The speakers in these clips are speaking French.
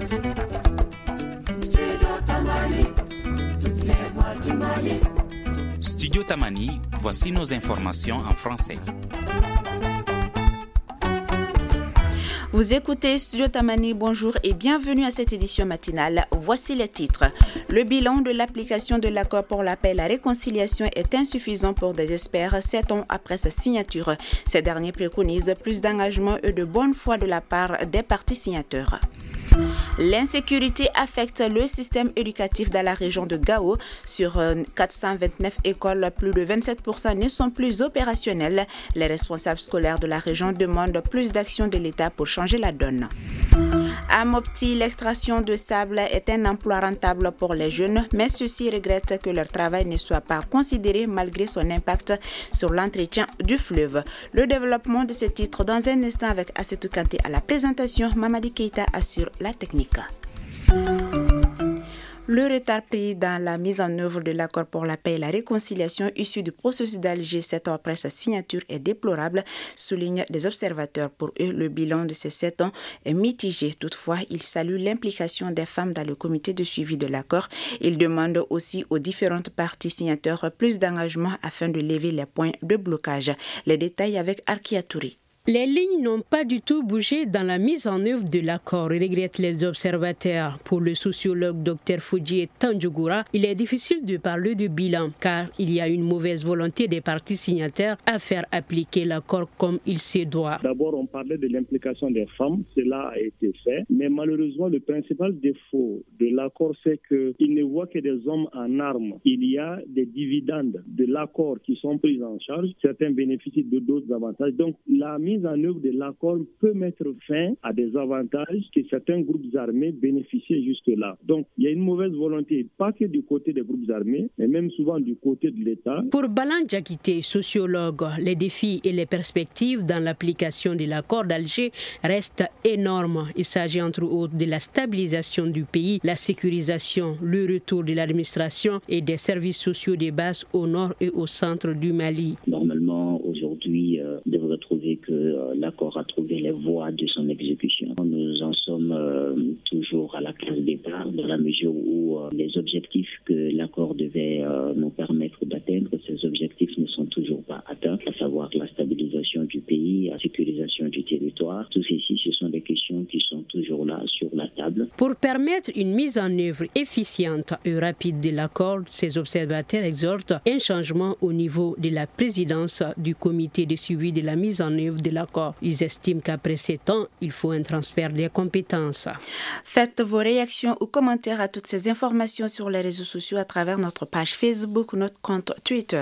Studio Tamani, voici nos informations en français. Vous écoutez Studio Tamani, bonjour et bienvenue à cette édition matinale. Voici les titres. Le bilan de l'application de l'accord pour la paix et la réconciliation est insuffisant pour des experts 7 ans après sa signature. Ces derniers préconisent plus d'engagement et de bonne foi de la part des parties signataires. L'insécurité affecte le système éducatif dans la région de Gao. Sur 429 écoles, plus de 27% ne sont plus opérationnelles. Les responsables scolaires de la région demandent plus d'action de l'État pour changer la donne. À Mopti, l'extraction de sable est un emploi rentable pour les jeunes, mais ceux-ci regrettent que leur travail ne soit pas considéré malgré son impact sur l'entretien du fleuve. Le développement de ce titre dans un instant avec Assetou Kanté à la présentation, Mamadi Keita assure la technique. Le retard pris dans la mise en œuvre de l'accord pour la paix et la réconciliation issu du processus d'Alger 7 ans après sa signature est déplorable, soulignent des observateurs. Pour eux, le bilan de ces 7 ans est mitigé. Toutefois, ils saluent l'implication des femmes dans le comité de suivi de l'accord. Ils demandent aussi aux différentes parties signataires plus d'engagement afin de lever les points de blocage. Les détails avec Arkia Touri. Les lignes n'ont pas du tout bougé dans la mise en œuvre de l'accord, regrettent les observateurs. Pour le sociologue Dr Fodji Tandjougoura, il est difficile de parler de bilan car il y a une mauvaise volonté des parties signataires à faire appliquer l'accord comme il se doit. D'abord, on parlait de l'implication des femmes, cela a été fait, mais malheureusement, le principal défaut de l'accord, c'est qu'il ne voit que des hommes en armes. Il y a des dividendes de l'accord qui sont pris en charge, certains bénéficient de d'autres avantages. Donc, la mise en œuvre de l'accord peut mettre fin à des avantages que certains groupes armés bénéficiaient jusque-là. Donc, il y a une mauvaise volonté, pas que du côté des groupes armés, mais même souvent du côté de l'État. Pour Balan Diakité, sociologue, les défis et les perspectives dans l'application de l'accord d'Alger restent énormes. Il s'agit entre autres de la stabilisation du pays, la sécurisation, le retour de l'administration et des services sociaux de base au nord et au centre du Mali. Normalement, aujourd'hui, on devrait trouver que l'accord a trouvé les voies de son exécution. Nous en sommes toujours à la case départ dans la mesure où les objectifs que l'accord devait nous permettre d'atteindre, ces objectifs ne sont toujours pas atteints, à savoir la stabilisation du pays, la sécurisation du territoire. Tout ceci, ce sont des questions qui sont toujours là sur la table. Pour permettre une mise en œuvre efficiente et rapide de l'accord, ces observateurs exhortent un changement au niveau de la présidence du comité de suivi de la mise en œuvre de l'accord. Ils estiment qu'après 7 ans, il faut un transfert des compétences. Faites vos réactions ou commentaires à toutes ces informations sur les réseaux sociaux à travers notre page Facebook ou notre compte Twitter.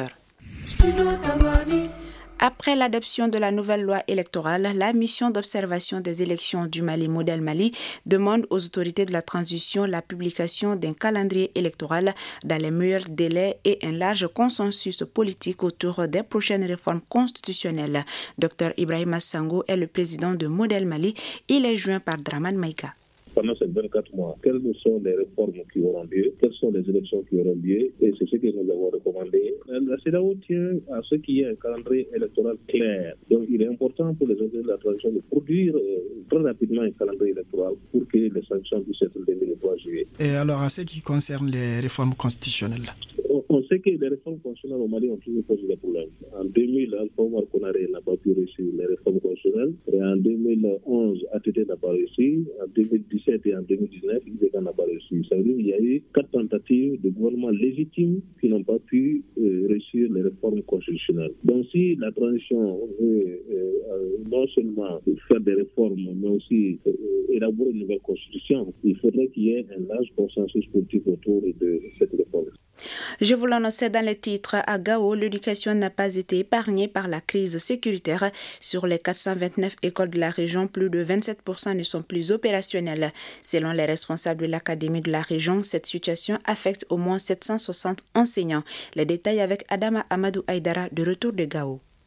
Après l'adoption de la nouvelle loi électorale, la mission d'observation des élections du Mali Modèle Mali demande aux autorités de la transition la publication d'un calendrier électoral dans les meilleurs délais et un large consensus politique autour des prochaines réformes constitutionnelles. Dr Ibrahima Sango est le président de Modèle Mali. Il est joint par Draman Maïka. Pendant ces 24 mois, quelles sont les réformes qui auront lieu, quelles sont les élections qui auront lieu, et c'est ce que nous avons recommandé. La CEDEAO tient à ce qu'il y ait un calendrier électoral clair. Donc il est important pour les autorités de la transition de produire très rapidement un calendrier électoral pour que les sanctions puissent être données le 3 juillet. Et alors, en ce qui concerne les réformes constitutionnelles, on sait que les réformes constitutionnelles au Mali ont toujours posé des problèmes. En 2000, Alpha Omar Konaré n'a pas pu réussir les réformes constitutionnelles. Et en 2011, ATT n'a pas réussi. En 2017 et en 2019, IDK n'a pas réussi. Ça veut dire qu'il y a eu 4 tentatives de gouvernement légitimes qui n'ont pas pu réussir les réformes constitutionnelles. Donc si la transition veut non seulement faire des réformes, mais aussi élaborer une nouvelle constitution, il faudrait qu'il y ait un large consensus politique autour de cette réforme. Je vous l'annonçais dans les titres, à Gao, l'éducation n'a pas été épargnée par la crise sécuritaire. Sur les 429 écoles de la région, plus de 27% ne sont plus opérationnelles. Selon les responsables de l'académie de la région, cette situation affecte au moins 760 enseignants. Les détails avec Adama Amadou Aïdara de retour de Gao.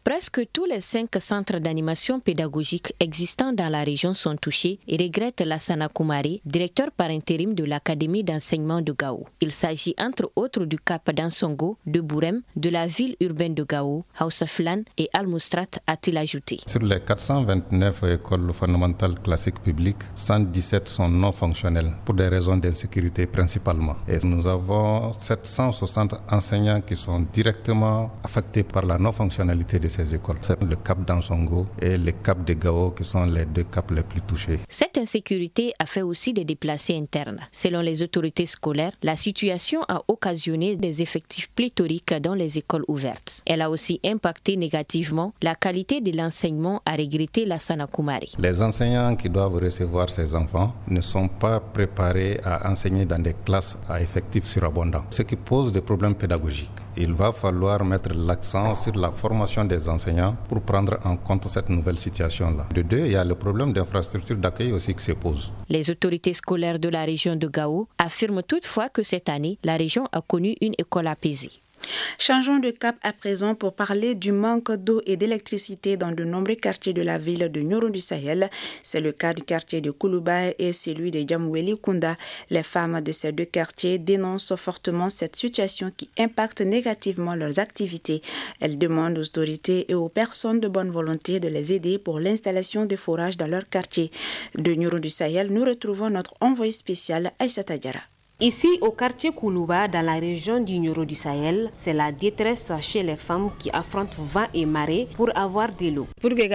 Presque tous les 5 centres d'animation pédagogique existants dans la région sont touchés et regrette Lassana Koumari, directeur par intérim de l'Académie d'enseignement de Gao. Il s'agit entre autres du Cap d'Ansongo, de Bourem, de la ville urbaine de Gao, Haussaflan et Al-Moustrat, a-t-il ajouté. Sur les 429 écoles fondamentales classiques publiques, 117 sont non fonctionnelles pour des raisons d'insécurité principalement. Et nous avons 760 enseignants qui sont directement affectés par la non-fonctionnalité de ces écoles. C'est le Cap d'Ansongo et le Cap de Gao qui sont les 2 caps les plus touchés. Cette insécurité a fait aussi des déplacés internes. Selon les autorités scolaires, la situation a occasionné des effectifs pléthoriques dans les écoles ouvertes. Elle a aussi impacté négativement la qualité de l'enseignement, a regretté Lassana Koumari. Les enseignants qui doivent recevoir ces enfants ne sont pas préparés à enseigner dans des classes à effectifs surabondants, ce qui pose des problèmes pédagogiques. Il va falloir mettre l'accent sur la formation des enseignants pour prendre en compte cette nouvelle situation-là. De deux, il y a le problème d'infrastructure d'accueil aussi qui se pose. Les autorités scolaires de la région de Gao affirment toutefois que cette année, la région a connu une école apaisée. Changeons de cap à présent pour parler du manque d'eau et d'électricité dans de nombreux quartiers de la ville de Nioro du Sahel. C'est le cas du quartier de Koulouba et celui de Djamoueli Kounda. Les femmes de ces 2 quartiers dénoncent fortement cette situation qui impacte négativement leurs activités. Elles demandent aux autorités et aux personnes de bonne volonté de les aider pour l'installation de forages dans leur quartier. De Nioro du Sahel, nous retrouvons notre envoyé spécial Aïssata Diarra. Ici, au quartier Koulouba, dans la région du Nioro du Sahel, c'est la détresse chez les femmes qui affrontent vent et marée pour avoir de l'eau.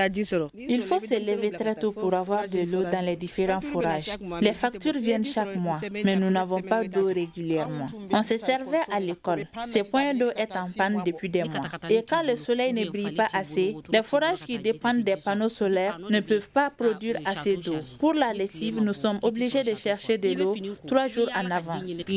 Il faut se lever très tôt pour avoir de l'eau dans les différents forages. Les factures viennent chaque mois, mais nous n'avons pas d'eau régulièrement. On se servait à l'école. Ce point d'eau est en panne depuis des mois. Et quand le soleil ne brille pas assez, les forages qui dépendent des panneaux solaires ne peuvent pas produire assez d'eau. Pour la lessive, nous sommes obligés de chercher de l'eau 3 jours en avance.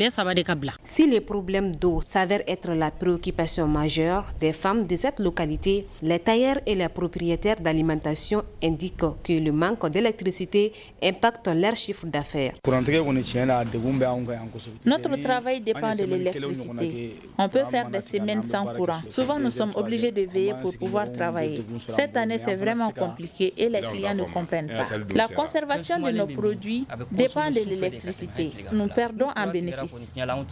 Si les problèmes d'eau s'avèrent être la préoccupation majeure des femmes de cette localité, les tailleurs et les propriétaires d'alimentation indiquent que le manque d'électricité impacte leur chiffre d'affaires. Notre travail dépend de l'électricité. On peut faire des semaines sans courant. Souvent, nous sommes obligés de veiller pour pouvoir travailler. Cette année, c'est vraiment compliqué et les clients ne comprennent pas. La conservation de nos produits dépend de l'électricité. Nous perdons en bénéfice.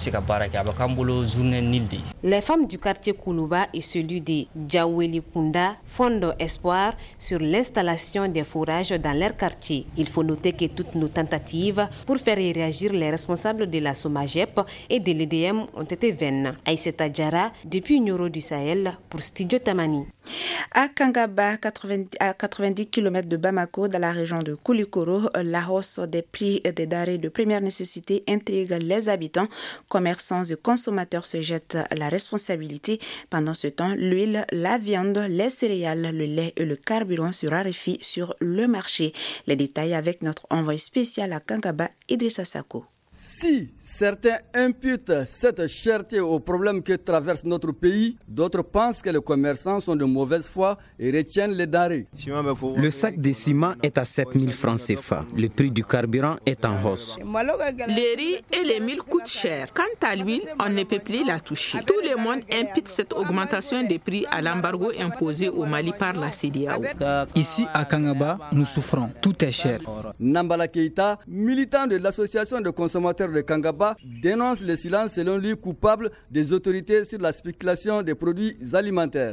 Les femmes du quartier Koulouba et celui de Djaweli Kounda fondent espoir sur l'installation des forages dans leur quartier. Il faut noter que toutes nos tentatives pour faire réagir les responsables de la SOMAGEP et de l'EDM ont été vaines. Aïssata Diarra, depuis Nioro du Sahel, pour Studio Tamani. À Kangaba, à 90 km de Bamako, dans la région de Koulikoro, la hausse des prix des denrées de première nécessité intrigue les habitants. Commerçants et consommateurs se jettent la responsabilité. Pendant ce temps, l'huile, la viande, les céréales, le lait et le carburant se raréfient sur le marché. Les détails avec notre envoyé spécial à Kangaba, Idrissa Sako. Si certains imputent cette cherté aux problèmes que traverse notre pays, d'autres pensent que les commerçants sont de mauvaise foi et retiennent les denrées. Le sac de ciment est à 7 000 francs CFA. Le prix du carburant est en hausse. Les riz et les mils coûtent cher. Quant à l'huile, on ne peut plus la toucher. Tout le monde impute cette augmentation des prix à l'embargo imposé au Mali par la CEDEAO. Ici à Kangaba, nous souffrons. Tout est cher. Nambala Keita, militant de l'association de consommateurs de Kangaba, dénonce le silence selon lui coupable des autorités sur la spéculation des produits alimentaires.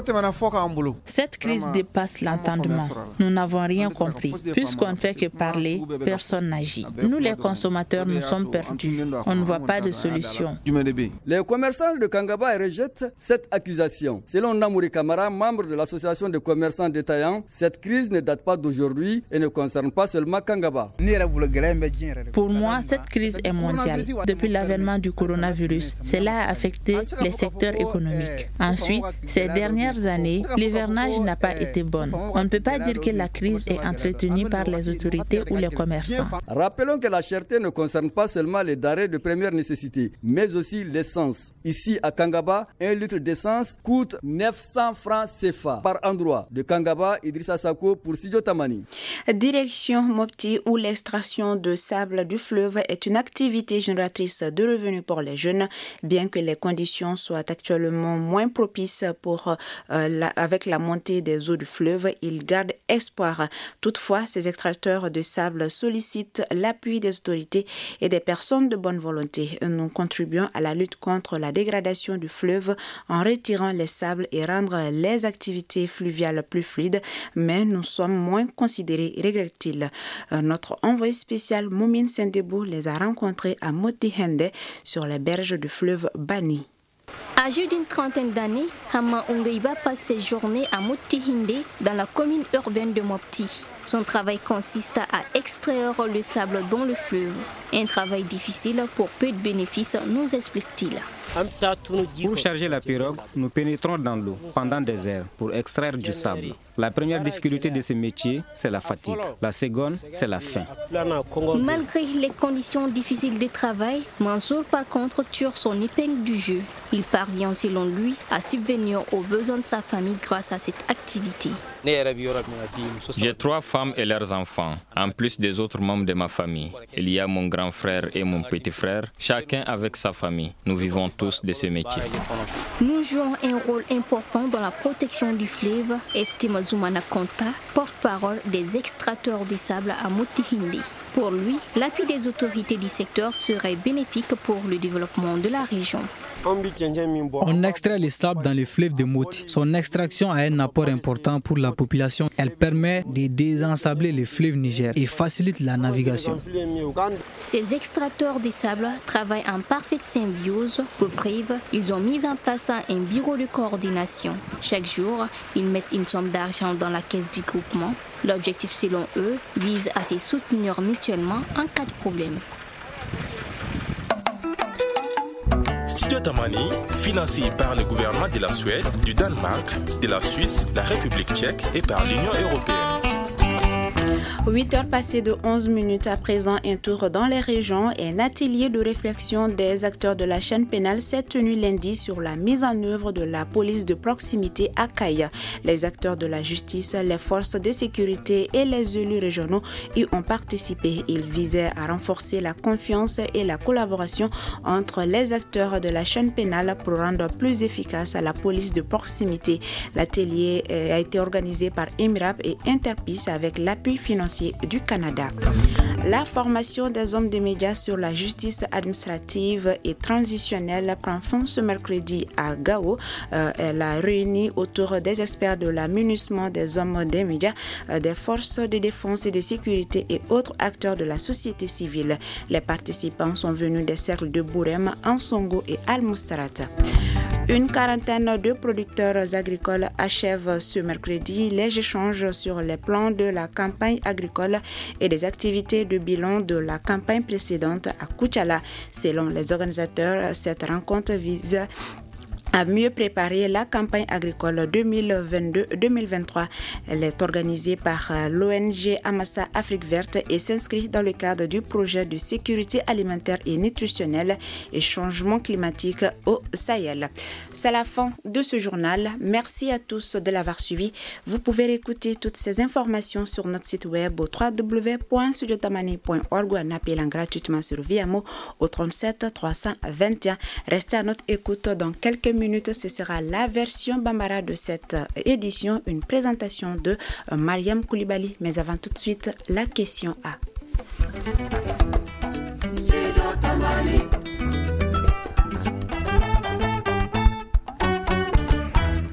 Cette crise dépasse l'entendement. Nous n'avons rien compris. Puisqu'on ne fait que parler, personne n'agit. Nous les consommateurs, nous sommes perdus. On ne voit pas de solution. Les commerçants de Kangaba rejettent cette accusation. Selon Namouri Kamara, membre de l'association de commerçants détaillants, cette crise ne date pas d'aujourd'hui et ne concerne pas seulement Kangaba. Pour moi, cette crise est mondiale. Depuis l'avènement du coronavirus, cela a affecté les secteurs économiques. Ensuite, ces dernières années, l'hivernage n'a pas été bon. On ne peut pas dire que la crise est entretenue par les autorités ou les commerçants. Rappelons que la cherté ne concerne pas seulement les denrées de première nécessité, mais aussi l'essence. Ici, à Kangaba, 1 litre d'essence coûte 900 francs CFA par endroit. De Kangaba, Idrissa Sako pour Studio Tamani. Direction Mopti, où l'extraction de sable du fleuve est une activité activité génératrice de revenus pour les jeunes, bien que les conditions soient actuellement moins propices avec la montée des eaux du fleuve. Ils gardent espoir. Toutefois, ces extracteurs de sable sollicitent l'appui des autorités et des personnes de bonne volonté. Nous contribuons à la lutte contre la dégradation du fleuve en retirant les sables et rendre les activités fluviales plus fluides, mais nous sommes moins considérés, regrette-t-il. Notre envoyé spécial Moumine Sendebou les a rencontrés à Motihende sur les berges du fleuve Bani. Âgé d'une trentaine d'années, Hama Ongeiba passe ses journées à Motihinde dans la commune urbaine de Mopti. Son travail consiste à extraire le sable dans le fleuve. Un travail difficile pour peu de bénéfices, nous explique-t-il. Pour charger la pirogue, nous pénétrons dans l'eau pendant des heures pour extraire du sable. La première difficulté de ce métier, c'est la fatigue. La seconde, c'est la faim. Malgré les conditions difficiles de travail, Mansour par contre tire son épingle du jeu. Il parvient selon lui à subvenir aux besoins de sa famille grâce à cette activité. J'ai 3 femmes et leurs enfants, en plus des autres membres de ma famille. Il y a mon grand frère et mon petit frère, chacun avec sa famille. Nous vivons tous de ce métier. Nous jouons un rôle important dans la protection du fleuve, estime Zoumana Konta, porte-parole des extracteurs de sable à Motihinde. Pour lui, l'appui des autorités du secteur serait bénéfique pour le développement de la région. On extrait le sable dans le fleuve de Moti. Son extraction a un apport important pour la population. Elle permet de désensabler le fleuve Niger et facilite la navigation. Ces extracteurs de sable travaillent en parfaite symbiose. Pour preuve, ils ont mis en place un bureau de coordination. Chaque jour, ils mettent une somme d'argent dans la caisse du groupement. L'objectif, selon eux, vise à se soutenir mutuellement en cas de problème. Studio Tamani, financé par le gouvernement de la Suède, du Danemark, de la Suisse, la République tchèque et par l'Union européenne. 8 heures passées de 11 minutes à présent, un tour dans les régions. Un atelier de réflexion des acteurs de la chaîne pénale s'est tenu lundi sur la mise en œuvre de la police de proximité à Kaya. Les acteurs de la justice, les forces de sécurité et les élus régionaux y ont participé. Ils visaient à renforcer la confiance et la collaboration entre les acteurs de la chaîne pénale pour rendre plus efficace la police de proximité. L'atelier a été organisé par EMIRAP et Interpis avec l'appui financier du Canada. La formation des hommes des médias sur la justice administrative et transitionnelle prend fin ce mercredi à Gao. Elle a réuni autour des experts de l'aménagement des hommes des médias, des forces de défense et de sécurité et autres acteurs de la société civile. Les participants sont venus des cercles de Bourem, Ansongo et Al-Mustarat. Une quarantaine de producteurs agricoles achèvent ce mercredi les échanges sur les plans de la campagne agricole et des activités de bilan de la campagne précédente à Koutchala. Selon les organisateurs, cette rencontre vise à mieux préparer la campagne agricole 2022-2023. Elle est organisée par l'ONG Amassa Afrique Verte et s'inscrit dans le cadre du projet de sécurité alimentaire et nutritionnelle et changement climatique au Sahel. C'est la fin de ce journal. Merci à tous de l'avoir suivi. Vous pouvez réécouter toutes ces informations sur notre site web au www.studiotamani.org ou en appelant gratuitement sur Viamo au 37 321. Restez à notre écoute dans quelques minutes. Ce sera la version Bambara de cette édition, une présentation de Mariam Koulibaly. Mais avant tout de suite, la question A.